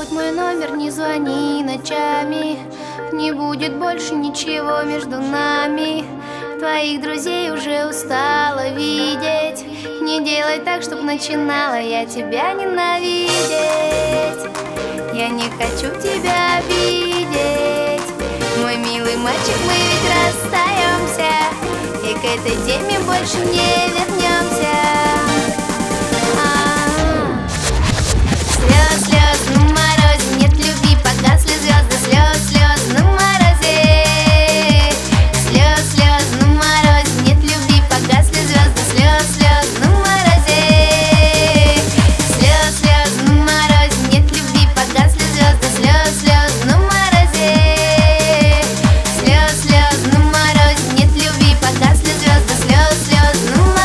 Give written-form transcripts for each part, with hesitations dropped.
мой номер, не звони ночами. Не будет больше ничего между нами. Твоих друзей уже устала видеть. Не делай так, чтоб начинала я тебя ненавидеть. Я не хочу тебя обидеть, мой милый мальчик, мы ведь расстаемся, и к этой теме больше не вернемся. Слез, слез на морозе, нет любви, погасли звезды. Слез, слез на морозе. Слез, слез на морозе, нет любви, погасли звезды. Слез, слез на морозе. Слез, слез на морозе, нет любви, погасли звезды. Слез, слез на морозе. Слез, слез на морозе, нет любви, погасли звезды. Слез, слез на морозе.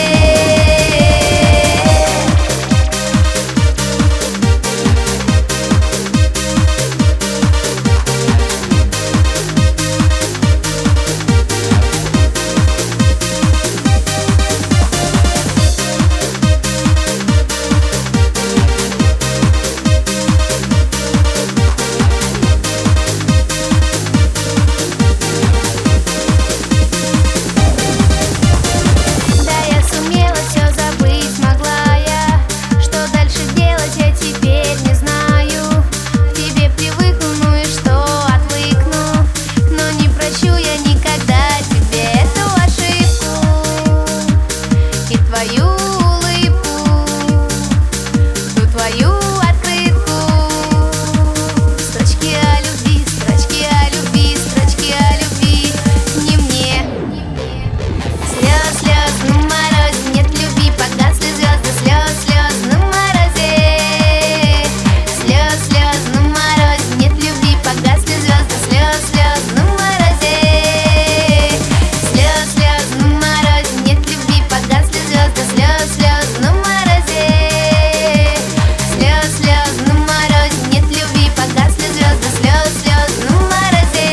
Твою улыбку, ту твою открытку. Строчки о любви, строчки о любви, строчки о любви. Не мне. Слез, слез на морозе, нет любви, погасли звезды. Слез, слез на морозе. Слез, слез на морозе, нет любви, погасли звезды. Слез, слез на морозе. Слез, слез на морозе, нет любви, погасли звезды. Слез, слез на морозе. Слез, слез на морозе, нет любви, погасли звезды. Слез, слез на морозе.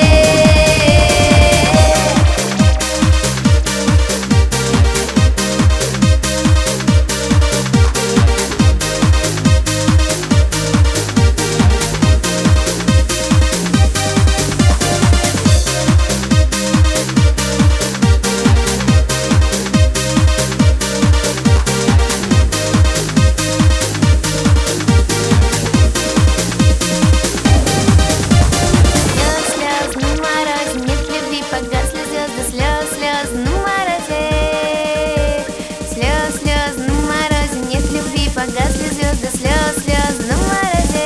Погасли звезды, слез, слез на морозе. Слез, слез на морозе, нет любви, погасли звезды. Слез, слез на морозе.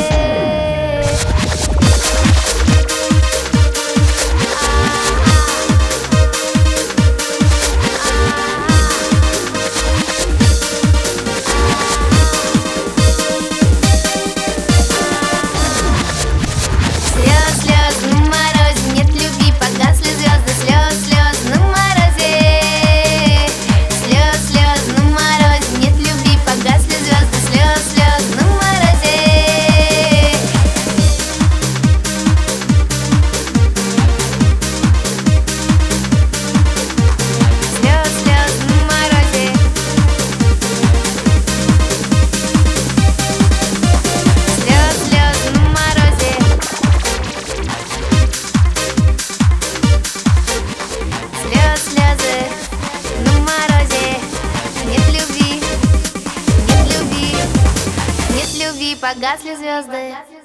Слез, слез на морозе, нет любви, погасли звезды. Слез, слез на морозе. Слез, слез на морозе, нет любви, погасли звезды. Слез, слез на морозе. Слез, слез на морозе. Слез, слез на морозе. Слез, слезы на морозе. Нет любви, нет любви, нет любви, погасли звезды.